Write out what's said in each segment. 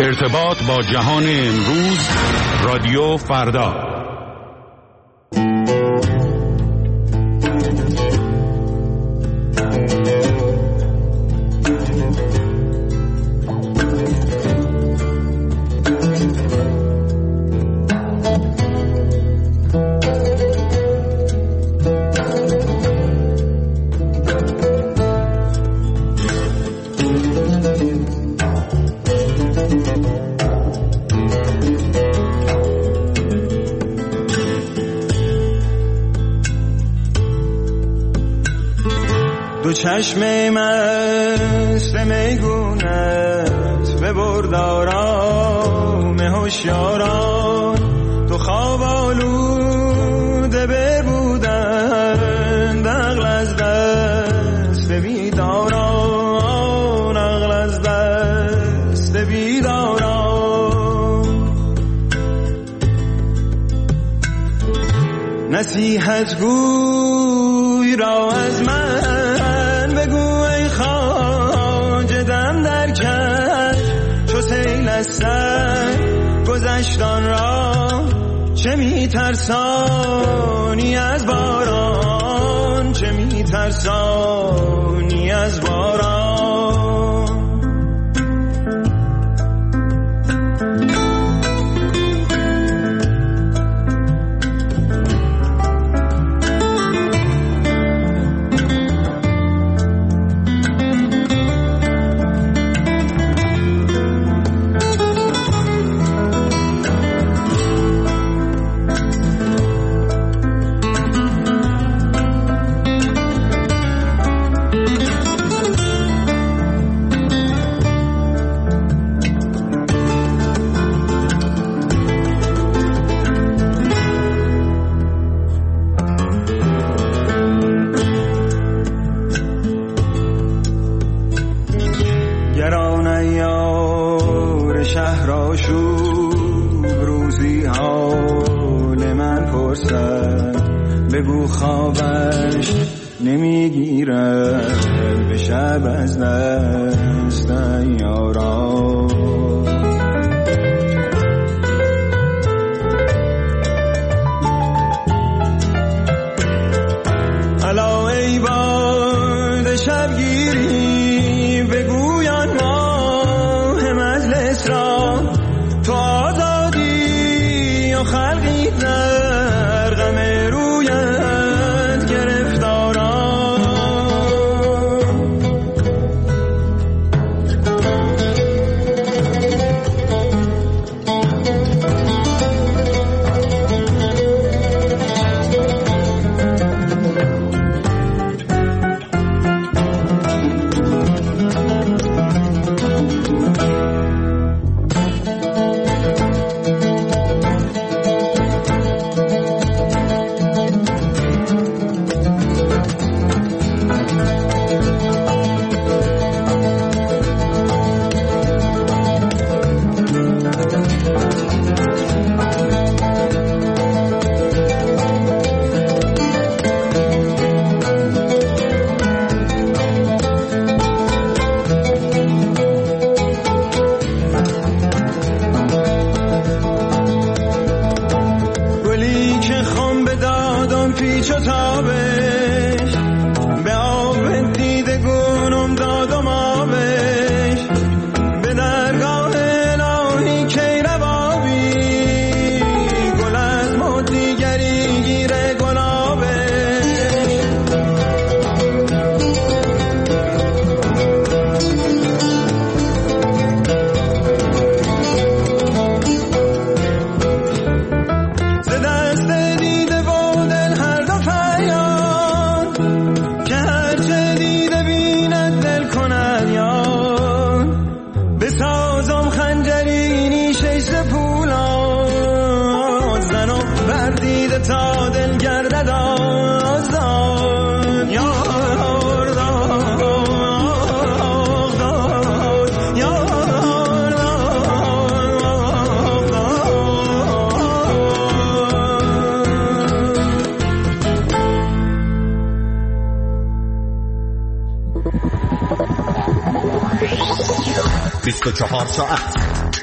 ارتباط با جهان امروز، رادیو فردا. چشم مست میگونت ببرد آرام هوشیاران، تو خواب آلوده ببودند عقل از دست بیداران، عقل از دست بیداران. نصیحت گوی را از من گذشتان را چه میترسانی از باران، چه میترسانی از باران. بگو خوابش نمیگیرد به شب از دست یاران. الا ای باد شبگیری بگویان ماه مجلس را، تو آزادی و خلقی در غم رویت گرفتاران. تا دل گردد آزاد یار داد یار داد 24 ساعت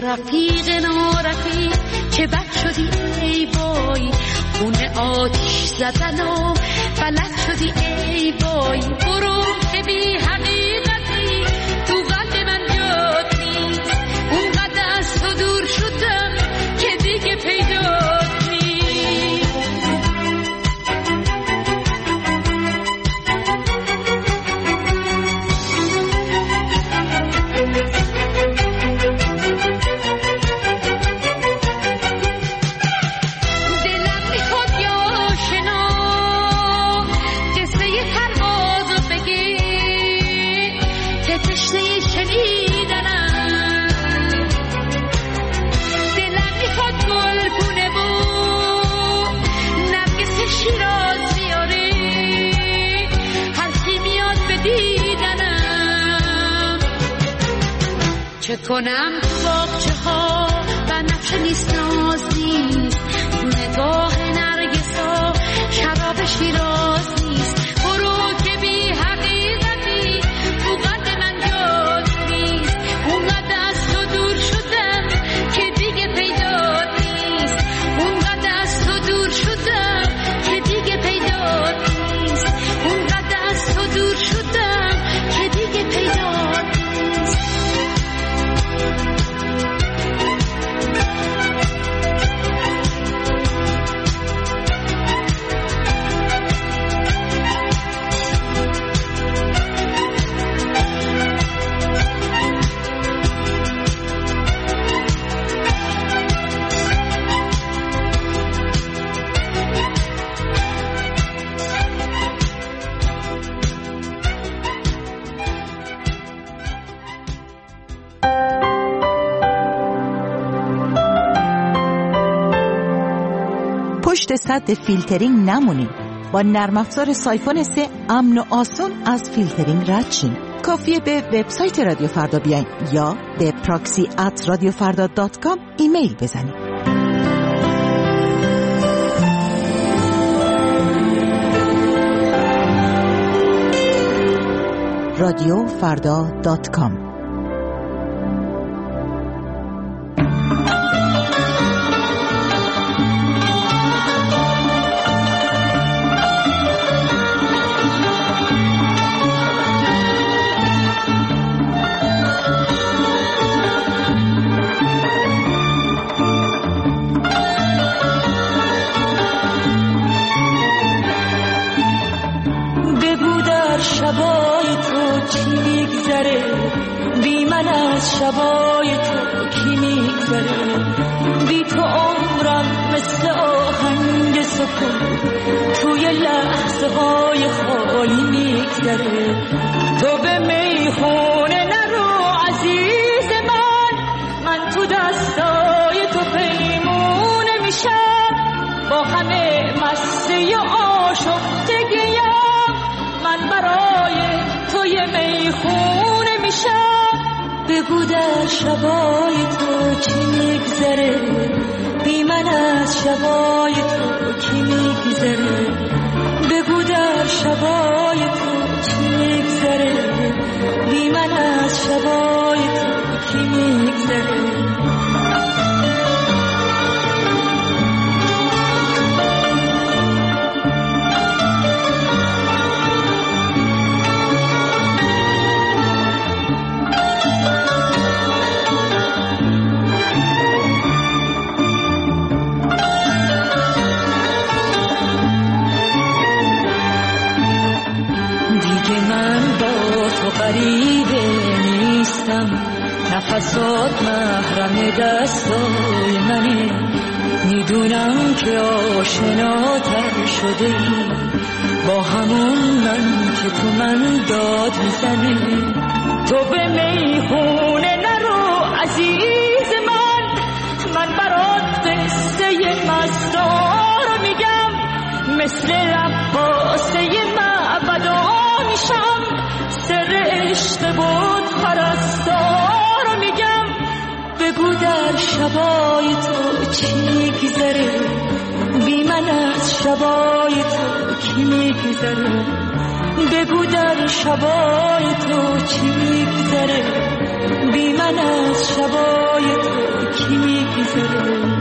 رفیق نارفیق چه بد شدی ای وای، خونه آتیش زدن و بلد شدی ای وای. برو که بی حقیقتی تو قلب من جات نیست، اونقدر از تو دور شدم که دیگه پیدات نیست. دلم میخواد یا شنا قصه پرواز رو بگی، که تشنه شنیدنم. دلم میخواد گلگونه و نرگس شیراز بیاری، هر کی میاد به دیدنم. چه کنم تو باغچه ها بنفشه نیست ناز نیست، تو نگاه نرگس ها شراب شیراز نیست. برو که بی حقیقتی تو قلب من جات نیست، اونقدر از تو دور شدم که دیگه پیدات نیست. اونقدر از تو دور شدم که دیگه پیدات نیست. اونقدر از تو دور شدم که دیگه پیدات نیست. پشت سد فیلترینگ نمونید. با نرم افزار سایفون 3 امن و آسون از فیلترینگ رد شین. کافیه به وبسایت رادیو فردا بیاین یا به proxy@radiofarda.com ایمیل بزنید. radiofarda.com. شبای تو چی میگذره، بی من از شبای تو کی میگذره. بی تو عمرم مثل آهنگ سکون توی لحظه های خالی میگذره. تو به میخونه نرو عزیز من تو دستای تو پیمونه میشم. با همه مسته آشفتگیم من برای تو یه میخونه میشم. بگو در شبای تو چی میگذره، بی من از شبای تو کی میگذره. بگو در شبای تو چی میگذره، بی من از شبای تو کی میگذره. غریبه نیستم، نفسات محرم دستای منه. میدونم که آشناتر شده ای با همون من که تو من داد میزنه. تو به میخونه نرو عزیز من برات قصه مستار میگم. مثل رقاصه معبدا میشم، سر عشق بود پرستار میگم. بگو در شبای تو چی میگذره، بی من از شبای تو کی میگذره. بگو در شبای تو چی میگذره، بی من از شبای تو کی میگذره.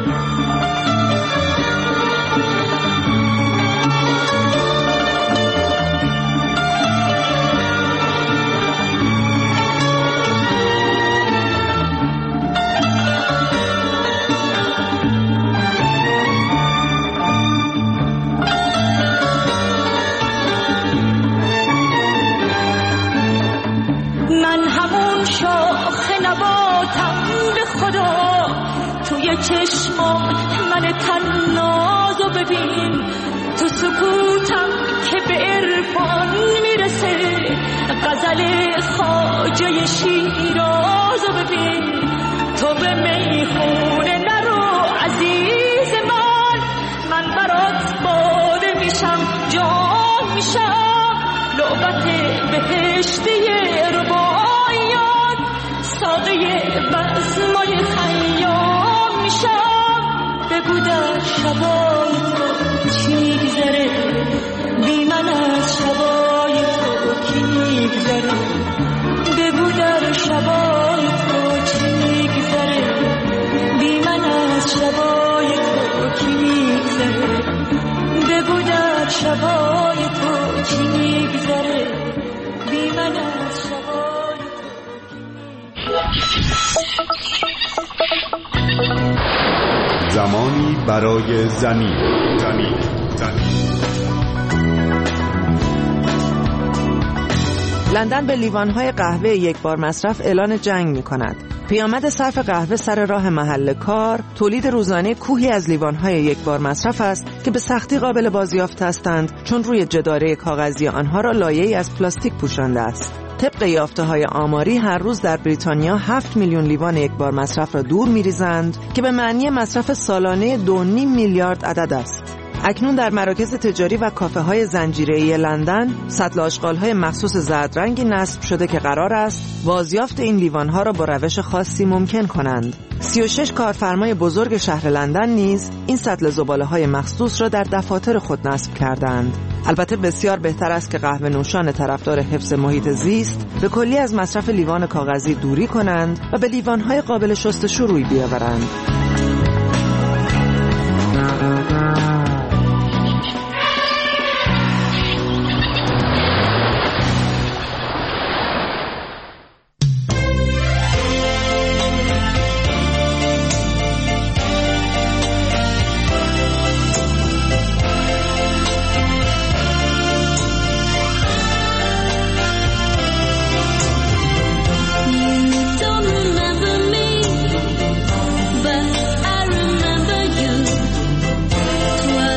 توی چشمات من تنازو ببین، تو سکوتم که به عرفان میرسه، غزل خواجه شیرازو ببین. تو به میخونه نرو عزیز من برات باده میشم، جان میشم، لعبت بهشتی رباعیات، ساقه بزمای خیام میشم. بگو در شبای تو چی میگذره، بی من از شبای تو کی میگذره. بگو در شبای تو چی میگذره، بی من از شبای تو کی میگذره. بگو در شبای تو چی میگذره، بی من از شبای زمانی برای زمین. لندن به لیوان‌های قهوه یک بار مصرف اعلان جنگ می‌کند. پیامد صرف قهوه سر راه محل کار، تولید روزانه کوهی از لیوان‌های یک بار مصرف است که به سختی قابل بازیافت هستند، چون روی جداره کاغذی آنها را لایه‌ای از پلاستیک پوشانده است. طبق یافته‌های آماری هر روز در بریتانیا 7 میلیون لیوان یک بار مصرف را دور می‌ریزند که به معنی مصرف سالانه 2.5 میلیارد عدد است. اکنون در مراکز تجاری و کافه‌های زنجیره‌ای لندن سطل آشغال‌های مخصوص زردرنگی نصب شده که قرار است بازیافت این لیوان‌ها را با روش خاصی ممکن کنند. 36 کارفرمای بزرگ شهر لندن نیز این سطل زباله‌های مخصوص را در دفاتر خود نصب کردند. البته بسیار بهتر است که قهوه نوشان طرفدار حفظ محیط زیست به کلی از مصرف لیوان کاغذی دوری کنند و به لیوان‌های قابل شستشو روی بیاورند. But I remember you.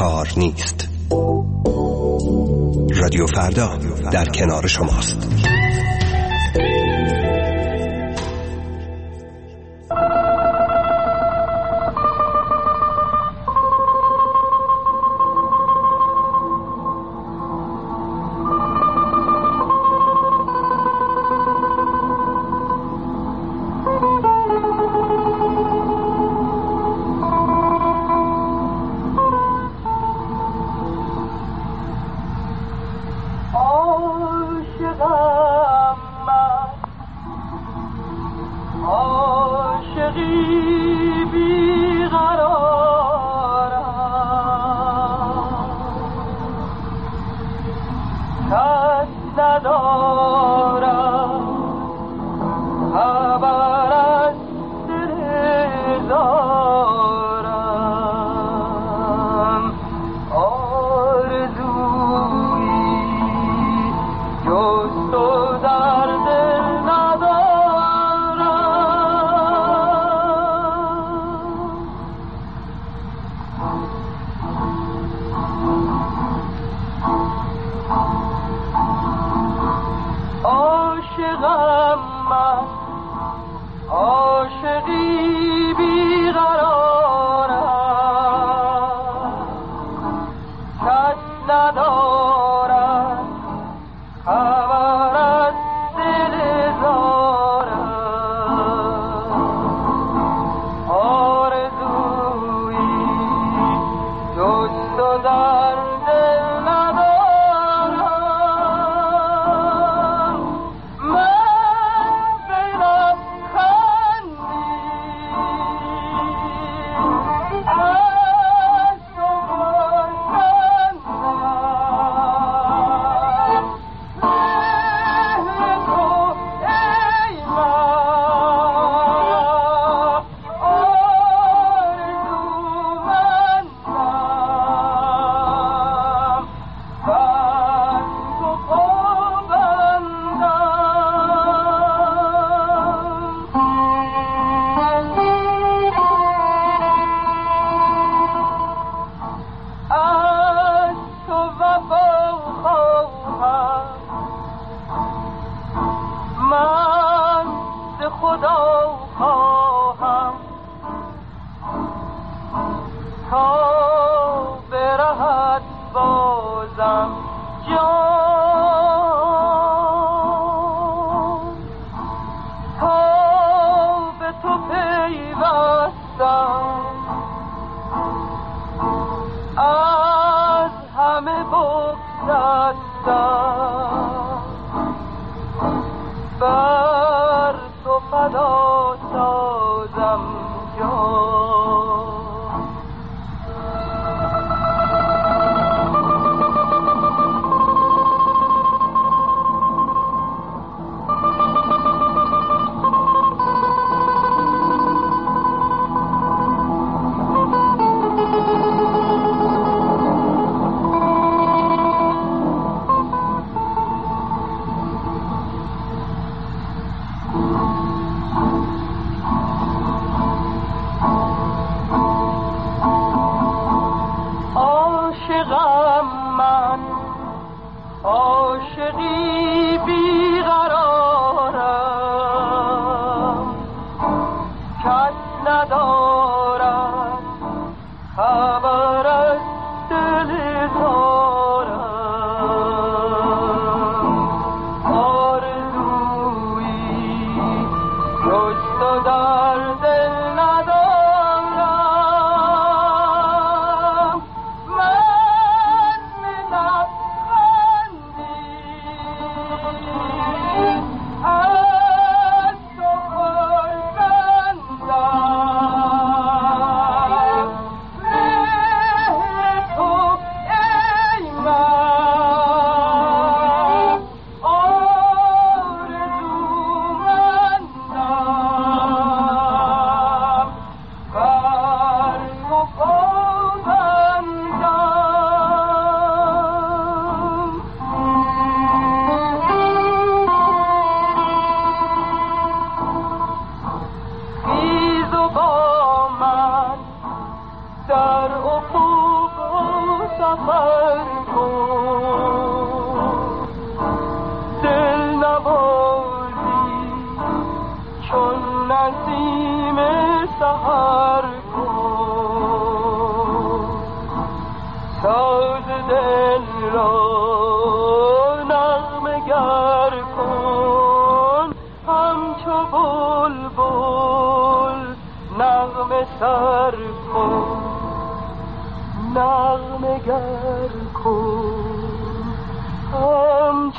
کار نیست. رادیو فردا در کنار شماست.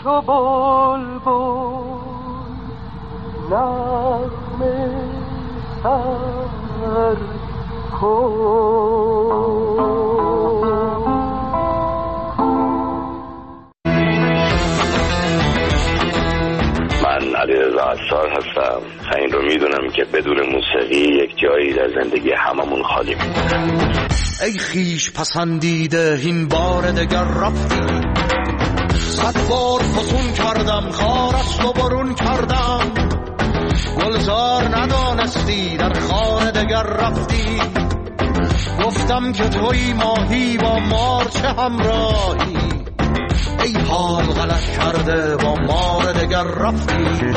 چو بلبل نغمه سر من علیرضا عطار هستم. این رو میدونم که بدون موسیقی یک جایی در زندگی هممون خالی میمونه. ای خیش پسندیده این بار دگر رفتی، 100 بار فسون کردم خارست و برون کردم، گلزار ندانستی در خانه دگر رفتی، گفتم که توی ماهی با مار چه همراهی، ای حال غلط کرده با مار دگر رفتی.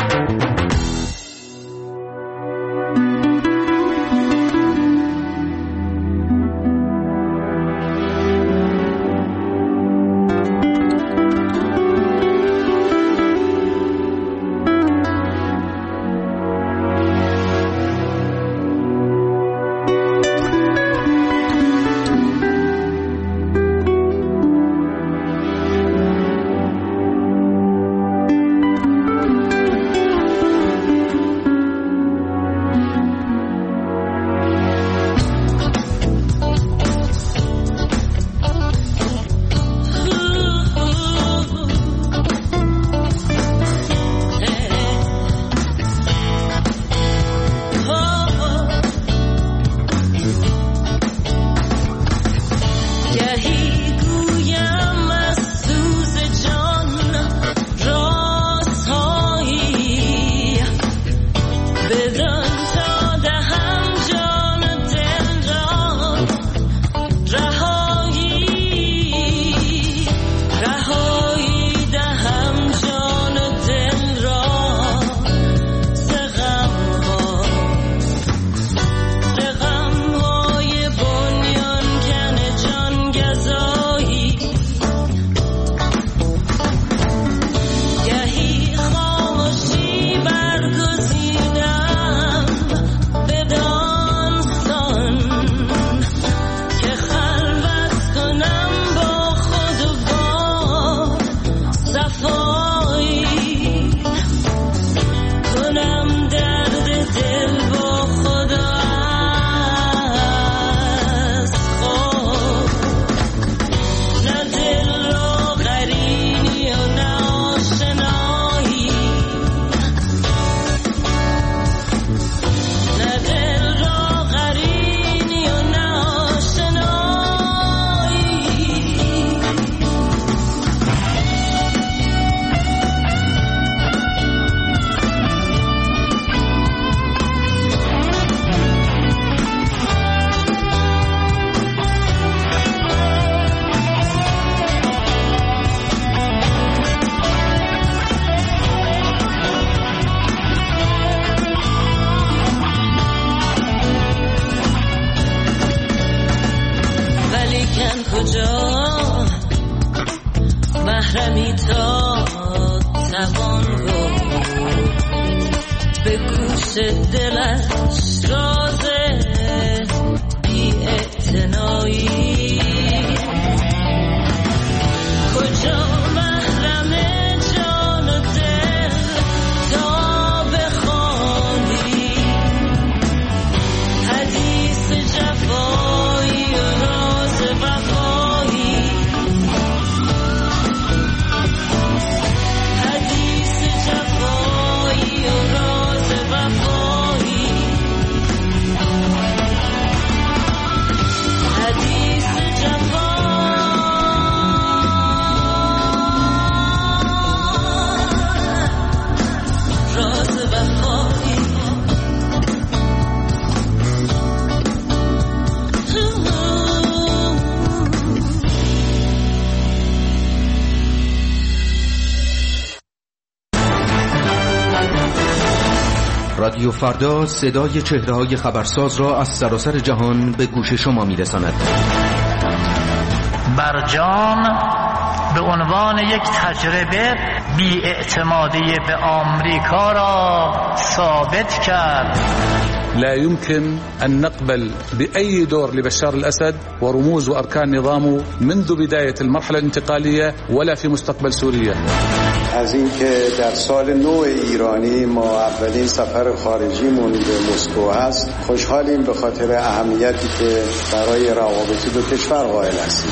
محرمی تا توان گفت به گوش دلش راز بی اعتنایی، کجا محرم جان و دل تا بخوانی حدیث جفایی و راز وفایی، حدیث جفایی و راز وفایی، حدیث جفایی راز وفایی. رادیو فردا صدای چهره‌های خبرساز را از سراسر جهان به گوش شما می‌رساند. برجام به عنوان یک تجربه بی‌اعتمادی به آمریکا را ثابت کرد. لا يمكن أن نقبل بأي دور لبشار الأسد ورموز وأركان نظامه منذ بداية المرحلة الانتقالية ولا في مستقبل سوريا. از اینکه در سال نو ایرانی ما اولین سفر خارجیمون به مسکو هست خوشحالیم به خاطر اهمیتی که برای روابط دو کشور قائل هستیم.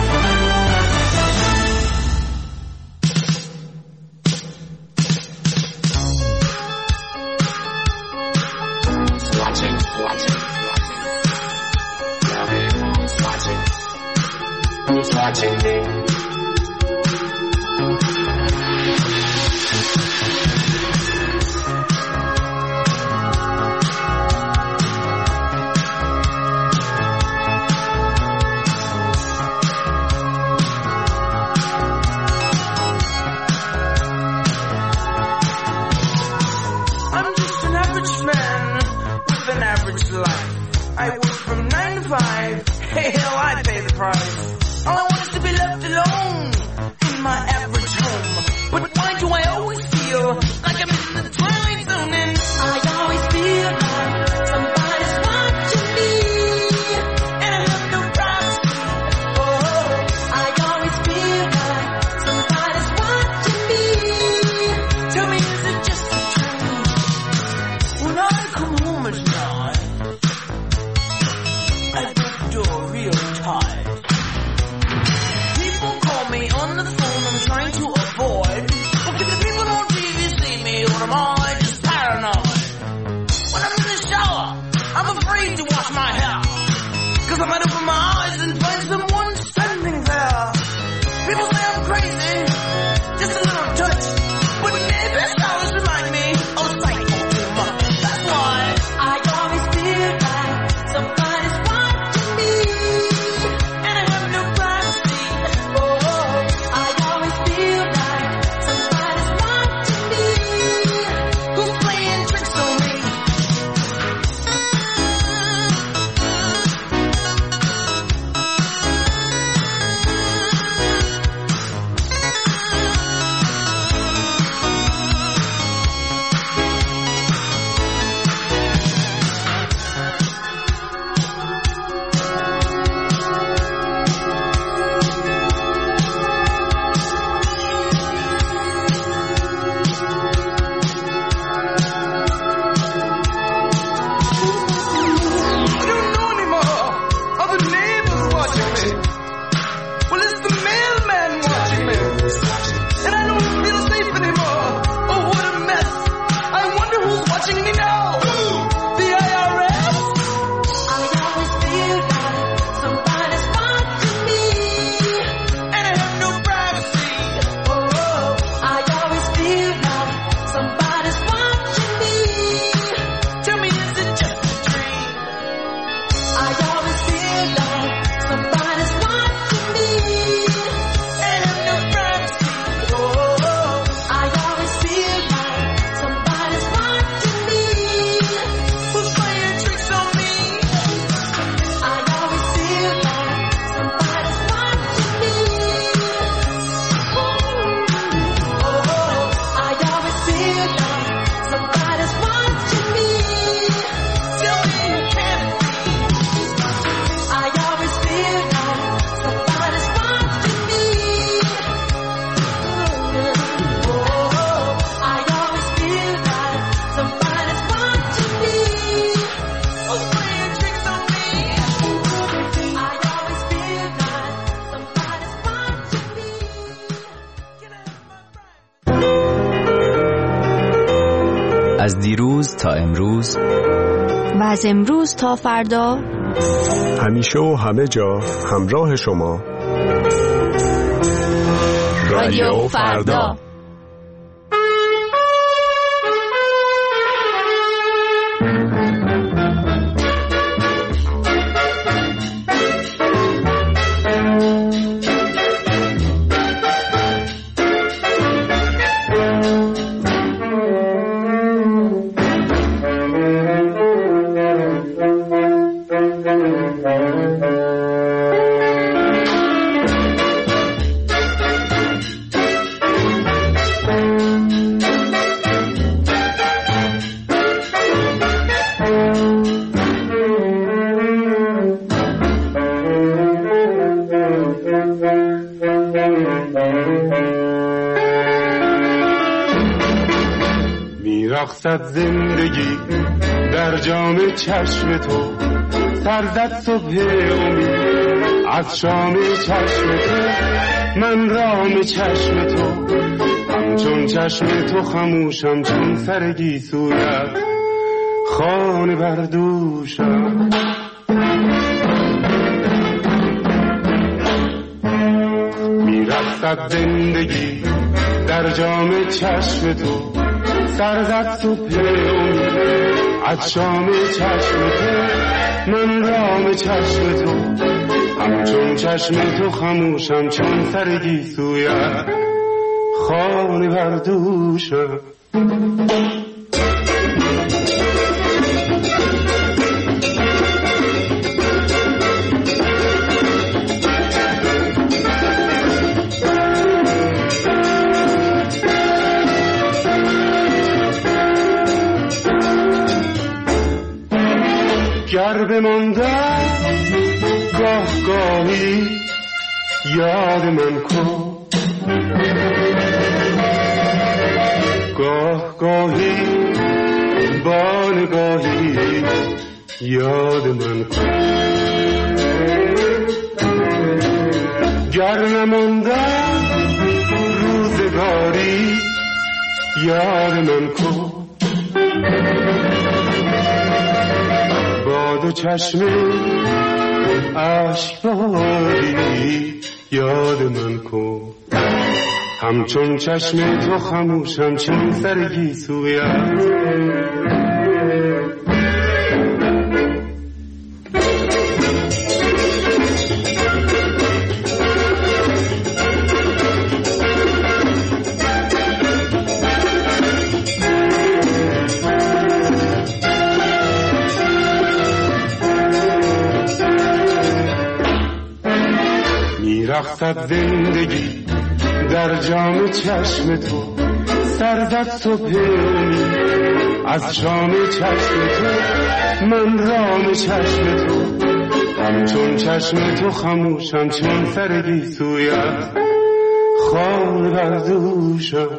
از دیروز تا امروز و از امروز تا فردا همیشه و همه جا همراه شما رادیو فردا. میرقصد زندگی در جام چشم تو، سرزد صبح امید از شام چشم تو، من رام چشم تو، همچون چشم تو خموشم چون سر گیسویت خانه بردوشم. میرقصد زندگی در جام چشم تو، سرزد صبح امید از شام چشم تو، من رام چشم تو، همچون چشم تو خموشم چون سر گیسویت خانه بردوشم. گر بماندم گاه گاهی یاد من کن، گاه گاهی با نگاهی یاد من کن. گر نماندم روزگاری یاد من کن، با دو چشم اشکباری یاد من کن، همچون چشم تو خموشم چون سر گیسویت. میرقصد زندگی در جام چشم تو، سرزد صبح امید از شام چشم تو، من رام چشم تو، همچون چشم تو خموشم چون سر گیسویت خانه بردوشم.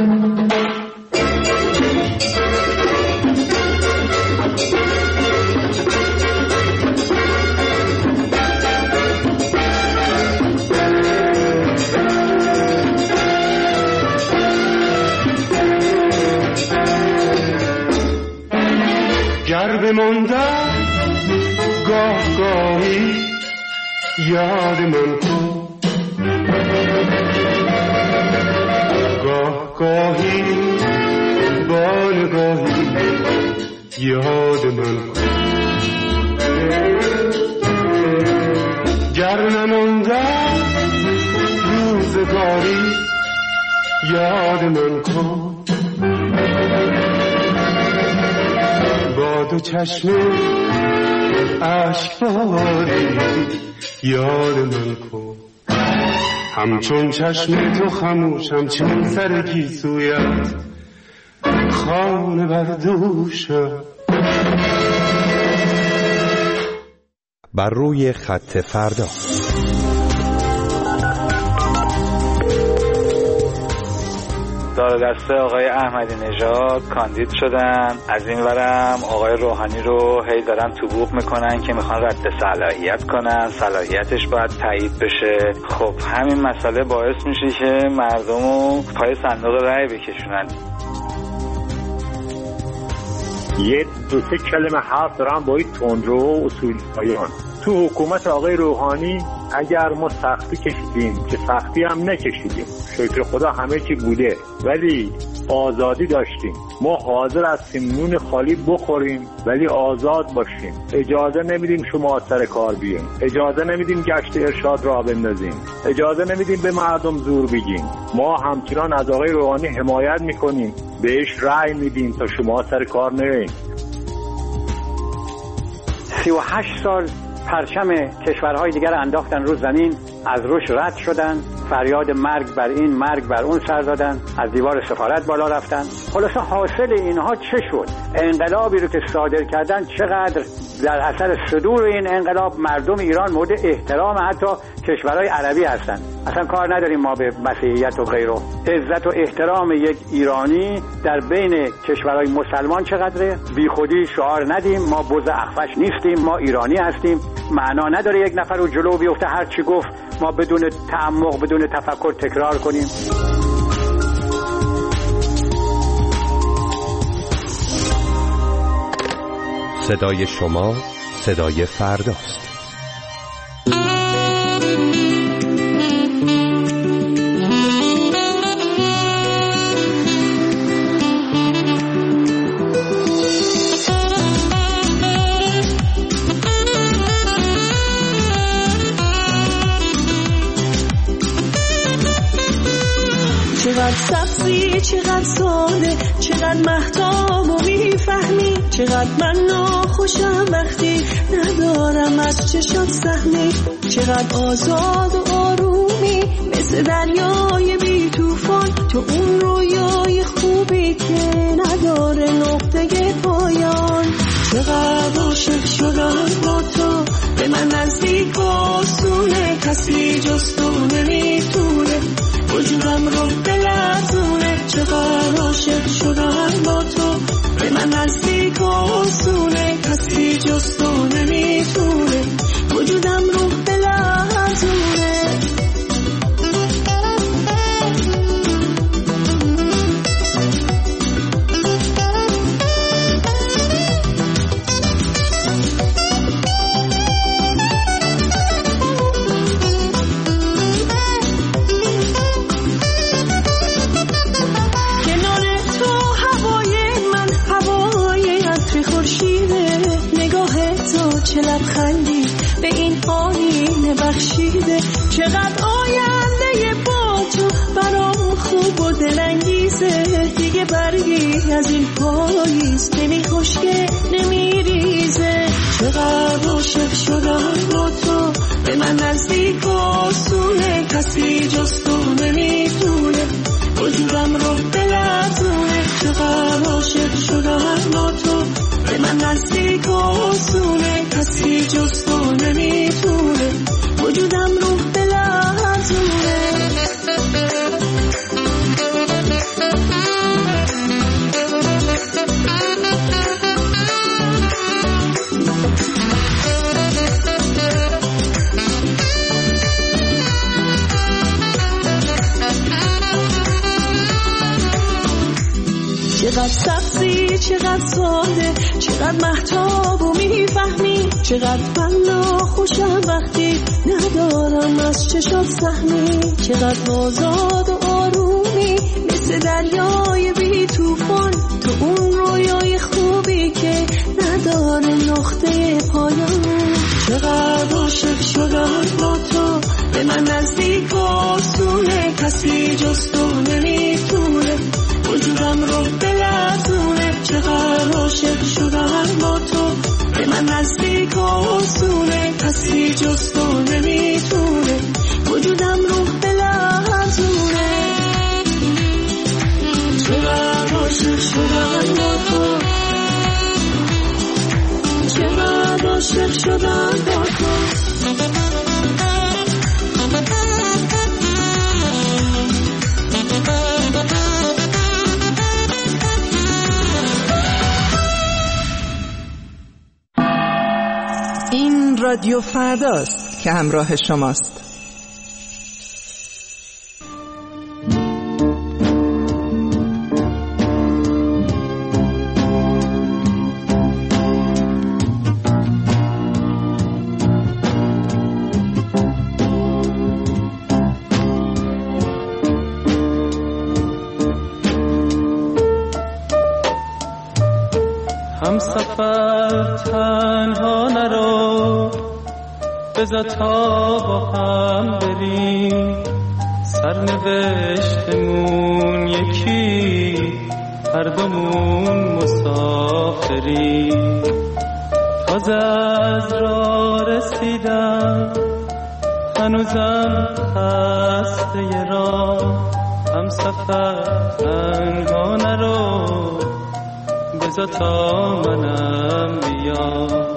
گر بماندم گاه گاهی یاد من کن، گاه گاهی با نگاهی یاد من کن. گر نماندم روزگاری یاد من کن، با دو چشم اشکباری یاد من کن، همچون چشم تو خموشم چون سر گیسویت خانه بردوشم. بر روی خط فردا. دار دسته آقای احمدی نژاد کاندید شدن، از این ورم آقای روحانی رو هی دارن تو بوق میکنن که میخوان رد صلاحیت کنن، صلاحیتش باید تایید بشه. خب همین مسئله باعث میشه که مردمو پای صندوق رای بکشونن. یه دو سه کلمه حرف دارم با این تندرو و اصولگرایان. تو حکومت آقای روحانی اگر ما سختی کشیدیم که سختی هم نکشیدیم، شکر خدا همه چی بوده، ولی آزادی داشتیم. ما حاضر هستیم نون خالی بخوریم ولی آزاد باشیم. اجازه نمیدیم شما سر کار بیاین، اجازه نمیدیم گشت ارشاد را بندازیم، اجازه نمیدیم به مردم زور بگیم. ما همچنان از آقای روحانی حمایت میکنیم، بهش رأی میدیم تا شما سر کار نرین. 38 سال پرچم کشورهای دیگر انداختن رو زمین، از روش رد شدن، فریاد مرگ بر این مرگ بر اون سر دادن، از دیوار سفارت بالا رفتن. خلاصه حاصل اینها چه شد؟ انقلابی رو که صادر کردن چقدر در اثر صدور این انقلاب مردم ایران مورد احترام حتی کشورهای عربی هستن. اصلا کار نداریم ما به مسیحیت و غیره. عزت و احترام یک ایرانی در بین کشورهای مسلمان چقدره. بی خودی شعار ندیم، ما بز اخفش نیستیم، ما ایرانی هستیم. معنا نداره یک نفر رو جلو بیفته هر چی گفت ما بدون تعمق بدون تفکر تکرار کنیم. صدای شما صدای فرداست. چقدر سبزی، چقدر ساده، چقدر مهتاب و میفهمی، چقدر من ناخوشم وقتی ندارم از چشات سهمی، چقدر آزاد و آرومی مثل دریای بی توفان، تو اون رویای خوبی که نداره نقطه پایان. چقدر عاشق شدم با تو، به من نزدیک و آسونه، کسی جز تو نمیتونه وجودم رو بلرزونه. چقدر عاشق شدم با تو، به من نزدیک و آسونه، کسی جز تو نمیتونه وجودم رو بلرزونه. چه لبخندی به این آینه بخشیده، چقدر آینده با تو برام خوب و دلانگیزه. دیگه برگی از این پاییز نمی خشکه نمی ریزه. چقدر عاشق شدم با تو، به من نزدیک و آسونه، کسی جز تو نمیتونه وجودم رو بلرزونه. چقدر عاشق شدم با تو، به من نزدیک و آسونه، کسی جز تو نمیتونه وجودم رو بلرزونه. چقدر سبزی، چقدر ساده، چقدر مهتاب و میفهمی، چقدر من ناخوشم وقتی ندارم از چشات سهمی، چقدر آزاد و آرومی مثل دریای بی توفان، تو اون رویای خوبی که نداره نقطه پایان. چقدر عاشق شدم با تو، به من نزدیک و آسونه، کسی جز تو نمیتونه وجودم رو بلرزونه. چقدر عاشق شدم با تو، به من نزدیک و آسونه، کسی جز تو نمیتونه وجودم رو بلرزونه. چقدر عاشق شدم با تو، چقدر عاشق شدم با تو. این رادیو فرداست که همراه شماست. همسفر تنها نرو، بذار تا با هم بریم، سرنوشتمون یکی، هر دومون مسافریم. تازه از راه رسیدم، هنوزم خسته راه. همسفر تنها نرو، بذار تا منم بیام.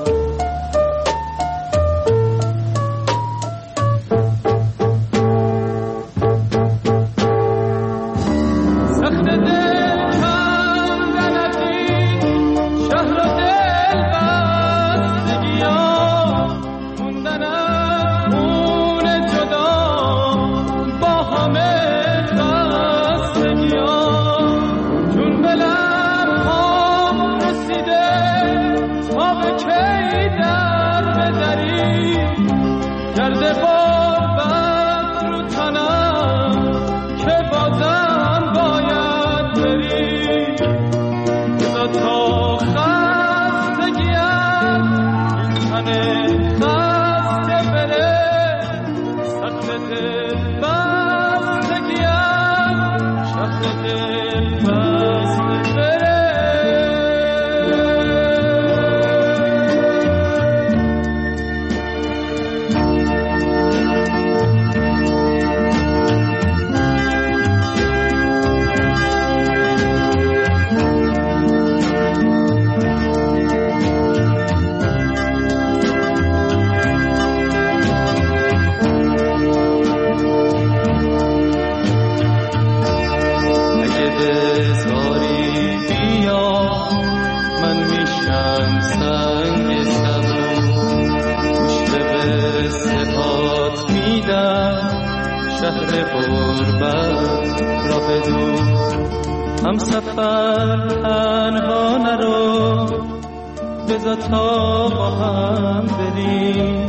هم سفر تنها نرو بذار تا با هم بریم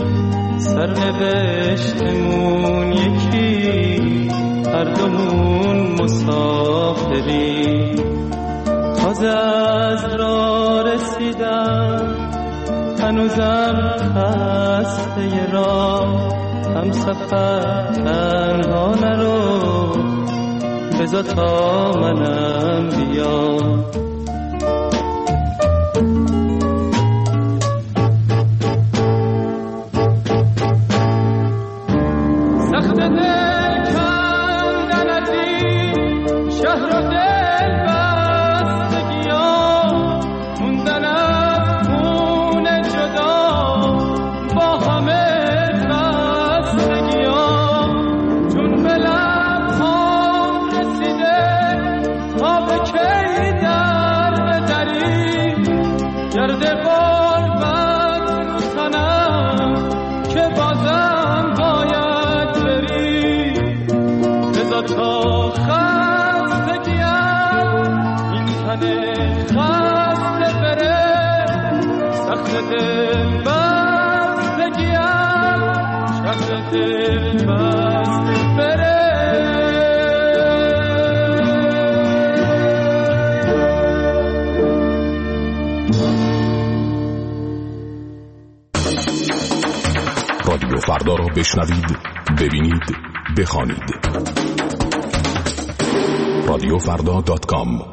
سرنوشتمون یکی هر دومون مسافریم تازه از راه رسیدم هنوزم خسته راه هم سفر تنها نرو بذار تا منم بیام سخت دل کندن از این شهر و دل بستگیام موندن از خون جدا با همه خستگیام چون به لبهام رسیده تا به کی در بدری گرد غربت رو تنم که بازم باید بری بذار تا خستگیم این تن خسته بره سخت دل بستگیم شهر دل بسته بره رادیو فردا را بشنوید، ببینید، بخوانید. radiofrda.com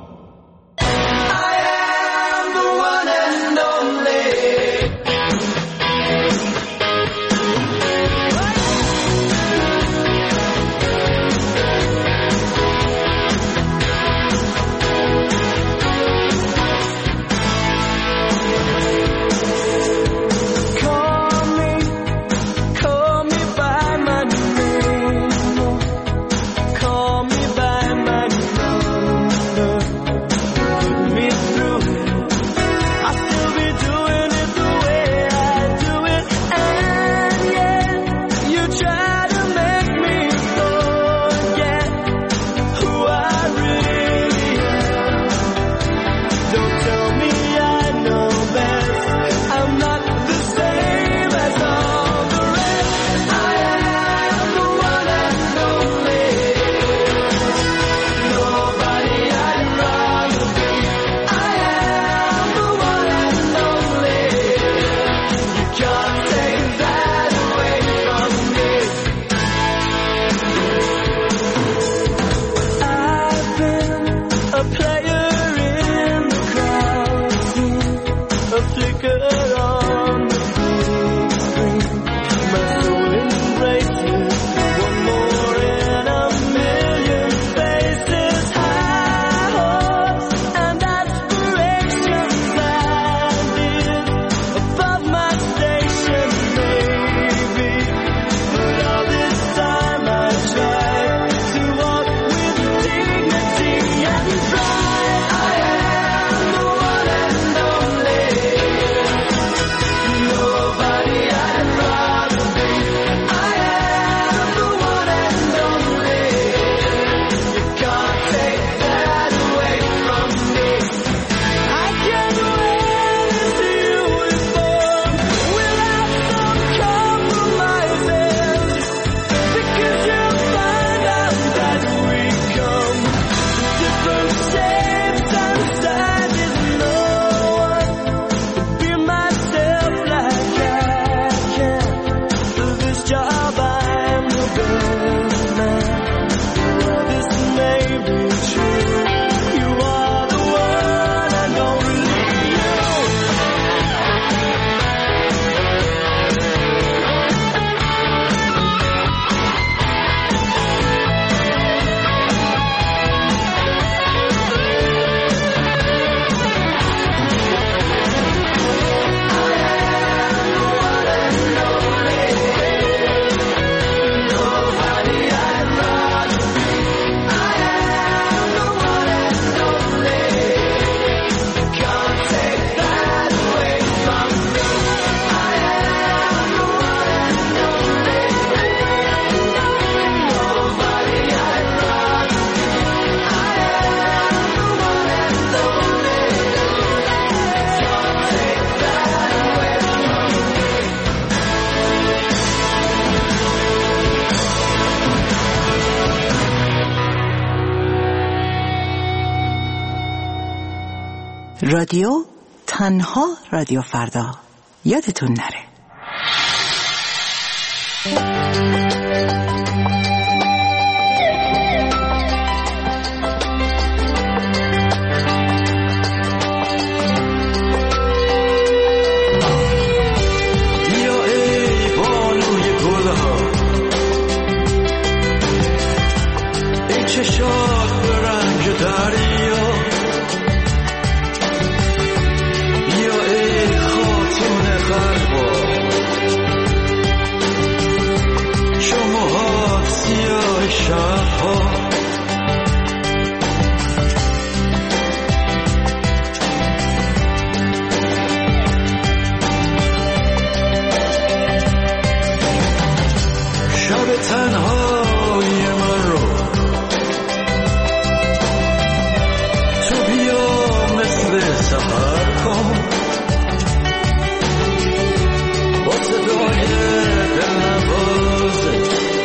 رادیو تنها رادیو فردا، یادتون نره.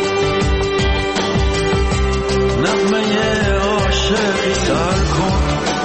نغمه عاشقی سر کن